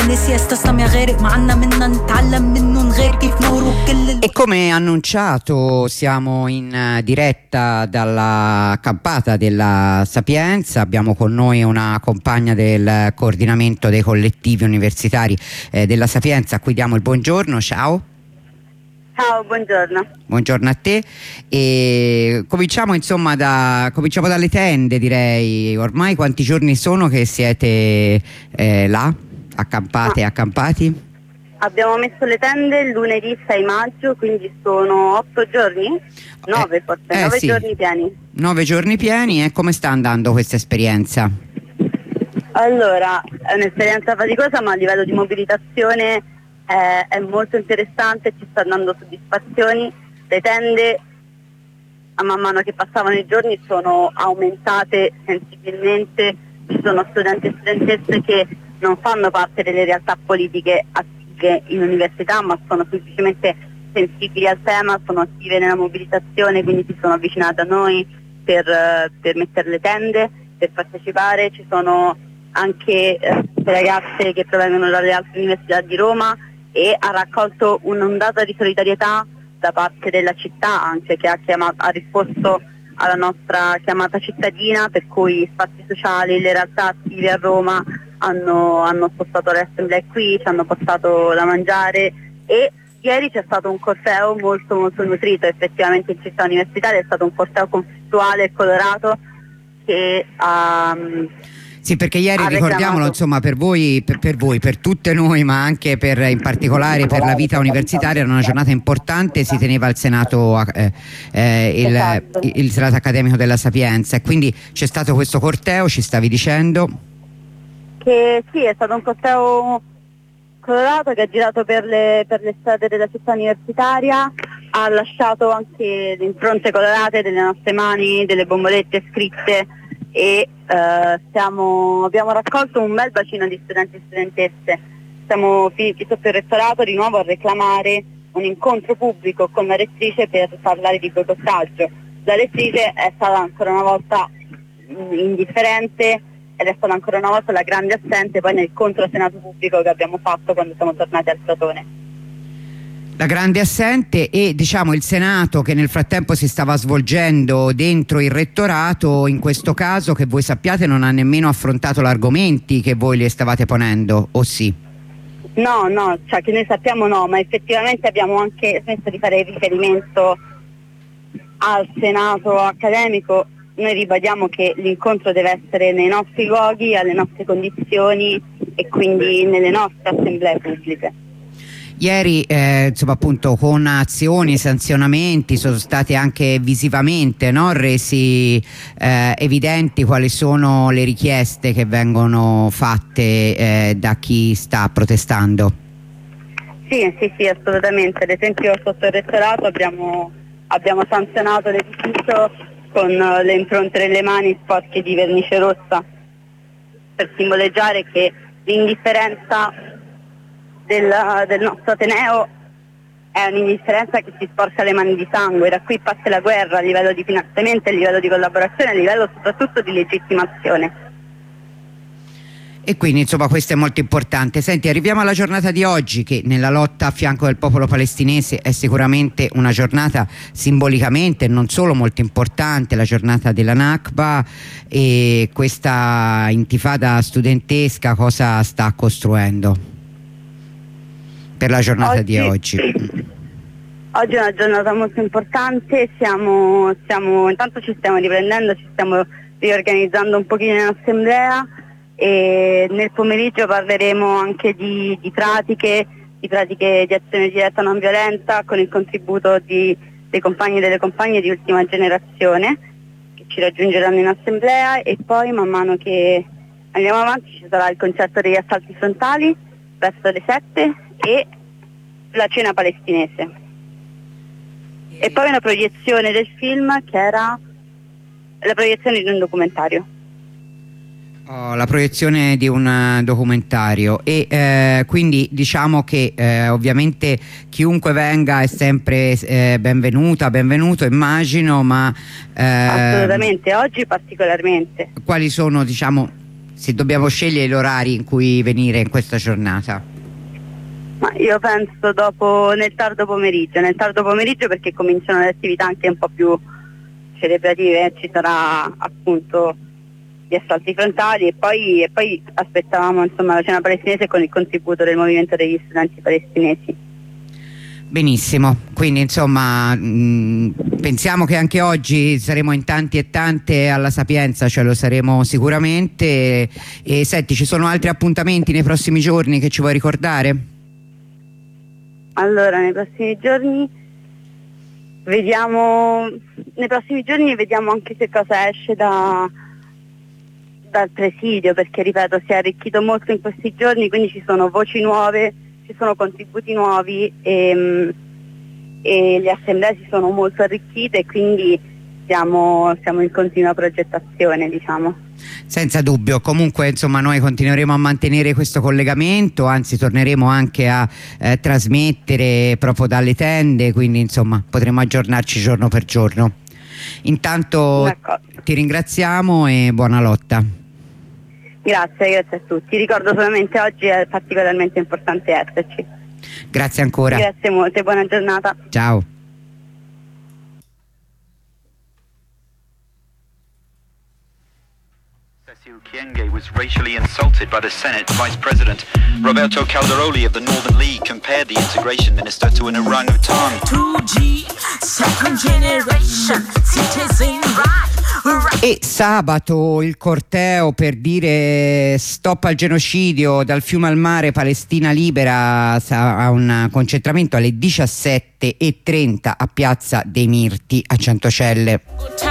E come annunciato siamo in diretta dalla campata della Sapienza. Abbiamo con noi una compagna del coordinamento dei collettivi universitari della Sapienza, a cui diamo il buongiorno. Ciao. Ciao, buongiorno. Buongiorno a te. E cominciamo dalle tende, direi. Ormai quanti giorni sono che siete là, accampate e accampati? Abbiamo messo le tende il lunedì 6 maggio, quindi sono 8 giorni? 9 forse, 9 sì. giorni pieni. 9 giorni pieni. E come sta andando questa esperienza? Allora, è un'esperienza faticosa, ma a livello di mobilitazione è molto interessante, ci sta dando soddisfazioni. Le tende, a man mano che passavano i giorni, sono aumentate sensibilmente. Ci sono studenti e studentesse che non fanno parte delle realtà politiche attive in università, ma sono semplicemente sensibili al tema, sono attive nella mobilitazione, quindi si sono avvicinate a noi per mettere le tende, per partecipare. Ci sono anche ragazze che provengono dalle altre università di Roma, e ha raccolto un'ondata di solidarietà da parte della città, anche, che ha risposto alla nostra chiamata cittadina, per cui spazi sociali, le realtà attive a Roma hanno spostato le assemblee qui, ci hanno portato da mangiare, e ieri c'è stato un corteo molto molto nutrito. Effettivamente in città universitaria è stato un corteo conflittuale e colorato che Sì, perché ieri, ricordiamolo, insomma, per voi, per tutte noi, ma anche in particolare per la vita universitaria, era una giornata importante. Si teneva al Senato il Senato accademico della Sapienza, e quindi c'è stato questo corteo, ci stavi dicendo? Che sì, è stato un corteo colorato che ha girato per le strade della città universitaria, ha lasciato anche le impronte colorate delle nostre mani, delle bombolette scritte, e abbiamo raccolto un bel bacino di studenti e studentesse. Siamo finiti sotto il rettorato di nuovo a reclamare un incontro pubblico con la rettrice per parlare di boicottaggio. La rettrice è stata ancora una volta indifferente, ed è stata ancora una volta la grande assente poi nel controsenato pubblico che abbiamo fatto quando siamo tornati al Platone. La grande assente, e diciamo il Senato che nel frattempo si stava svolgendo dentro il rettorato, in questo caso, che voi sappiate, non ha nemmeno affrontato gli argomenti che voi le stavate ponendo, o sì? No, cioè che noi sappiamo no, ma effettivamente abbiamo anche smesso di fare riferimento al Senato accademico. Noi ribadiamo che l'incontro deve essere nei nostri luoghi, alle nostre condizioni, e quindi nelle nostre assemblee pubbliche. Ieri insomma, appunto, con azioni e sanzionamenti sono state anche visivamente, no, resi evidenti quali sono le richieste che vengono fatte da chi sta protestando. Sì, assolutamente. Ad esempio sotto il rettorato abbiamo sanzionato l'edificio con le impronte delle mani sporche di vernice rossa, per simboleggiare che l'indifferenza del nostro Ateneo è un'indifferenza che si sporca le mani di sangue. Da qui parte la guerra a livello di finanziamento, a livello di collaborazione, a livello soprattutto di legittimazione. E quindi insomma questo è molto importante. Senti, arriviamo alla giornata di oggi, che nella lotta a fianco del popolo palestinese è sicuramente una giornata simbolicamente non solo molto importante, la giornata della Nakba. E questa intifada studentesca cosa sta costruendo per la giornata di oggi? Oggi è una giornata molto importante. Intanto ci stiamo riprendendo, ci stiamo riorganizzando un pochino in assemblea, e nel pomeriggio parleremo anche di pratiche di azione diretta non violenta, con il contributo dei compagni e delle compagne di ultima generazione che ci raggiungeranno in assemblea, e poi man mano che andiamo avanti ci sarà il concerto degli assalti frontali verso le 7 e la cena palestinese, e poi una proiezione del film, che era la proiezione di un documentario. La proiezione di un documentario, e quindi diciamo che ovviamente chiunque venga è sempre benvenuto, immagino, ma assolutamente, oggi particolarmente. Quali sono, diciamo, se dobbiamo scegliere gli orari in cui venire in questa giornata? Ma io penso nel tardo pomeriggio perché cominciano le attività anche un po' più celebrative, ci sarà appunto gli assalti frontali e poi aspettavamo insomma la cena palestinese con il contributo del movimento degli studenti palestinesi. Benissimo, quindi insomma pensiamo che anche oggi saremo in tanti e tante alla Sapienza, cioè lo saremo sicuramente. E senti, ci sono altri appuntamenti nei prossimi giorni che ci vuoi ricordare? Allora, nei prossimi giorni vediamo anche che cosa esce dal presidio, perché ripeto si è arricchito molto in questi giorni, quindi ci sono voci nuove, ci sono contributi nuovi e le assemblee si sono molto arricchite e quindi siamo in continua progettazione, diciamo. Senza dubbio, comunque insomma noi continueremo a mantenere questo collegamento, anzi torneremo anche a trasmettere proprio dalle tende, quindi insomma potremo aggiornarci giorno per giorno. Intanto ti ringraziamo e buona lotta. Grazie a tutti. Ricordo solamente oggi è particolarmente importante esserci. Grazie ancora. Grazie molte, buona giornata. Ciao. Kyenge was racially insulted by the Senate Vice President. Roberto Calderoli of the Northern League compared the integration minister to an orangutan. 2G, second generation, citizen right. E sabato il corteo per dire stop al genocidio dal fiume al mare, Palestina libera, ha un concentramento alle 17:30 a Piazza dei Mirti a Centocelle.